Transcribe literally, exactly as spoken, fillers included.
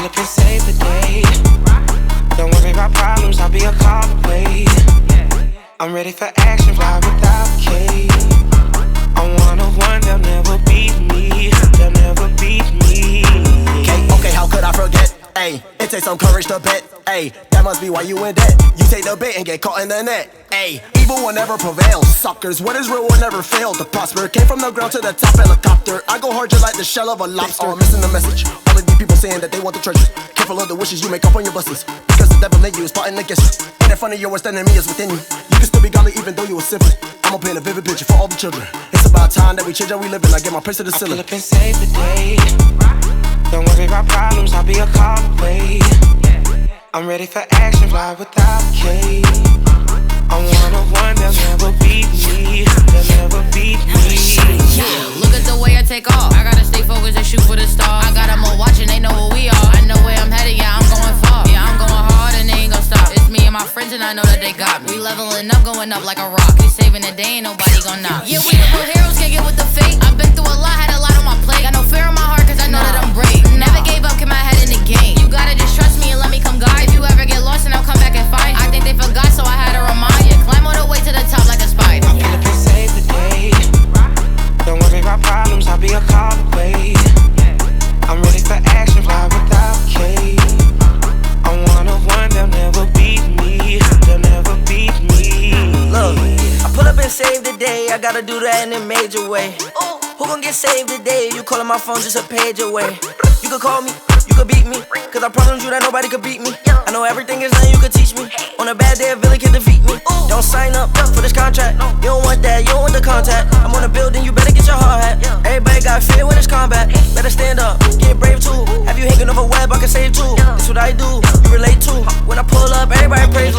up and save the day. Don't worry about problems, I'll be a call away. I'm ready for action, fly without a cage. I'm one of one, they'll never beat me. They'll never beat me. Okay, okay, how could I forget? Ayy, it takes some courage to bet. Ayy, that must be why you in debt. You take the bait and get caught in the net. Ayy, evil will never prevail. Suckers, what is real will never fail. To prosper, came from the ground to the top helicopter. I go hard just like the shell of a lobster. Oh, I'm missing the message. All of these people saying that they want the treasure. Careful of the wishes you make up on your blessings. Because the devil in you is plotting against you. And in front of your worst enemy is within you. You can still be godly even though you were sinful. I'ma paint a vivid picture for all the children. It's about time that we change how we live and I get my praise to the ceiling. Pull up and save the day. Don't worry about problems, I'll be a call away. I'm ready for action, fly without a cage. I'm one of one, they'll never beat me. They'll never beat me. Yeah, look at the way I take off. I gotta stay focused and shoot for the stars. I got them all watching, they know who we are. I know where I'm headed, yeah, I'm going far. Yeah, I'm going hard and they ain't gon' stop. It's me and my friends and I know that they got me. We leveling up, going up like a rock. We saving the day, ain't nobody gon' knock. Yeah, we the real heroes, can't get with the fate. I've been through a lot, had a lot on my plate. Got no fear in my heart, cause I know that I'm brave. Never gave up, kept my head in the game. You gotta just trust me and let me come guide. If you ever get lost and I'll come back and find you. I think they forgot, so I had to remind you. Climb all the way to the top like a spider. Pull up and save the day. Don't worry about problems, I'll be a call away. I'm ready for action, fly without a cage. I'm one of one, they'll never beat me. They'll never beat me. Look, I pull up and save the day. I gotta do that in a major way. Who gon' get saved today? You callin' my phone just a page away. You could call me, you could beat me, cause I promise you that nobody could beat me. I know everything is nothing you could teach me. On a bad day, a villain can defeat me. Don't sign up for this contract. You don't want that, you don't want the contact. I'm on a building, you better get your hard hat. Everybody got fear when it's combat. Better stand up, get brave too. Have you hanging off a web, I can save too. That's what I do, you relate to. When I pull up, everybody praise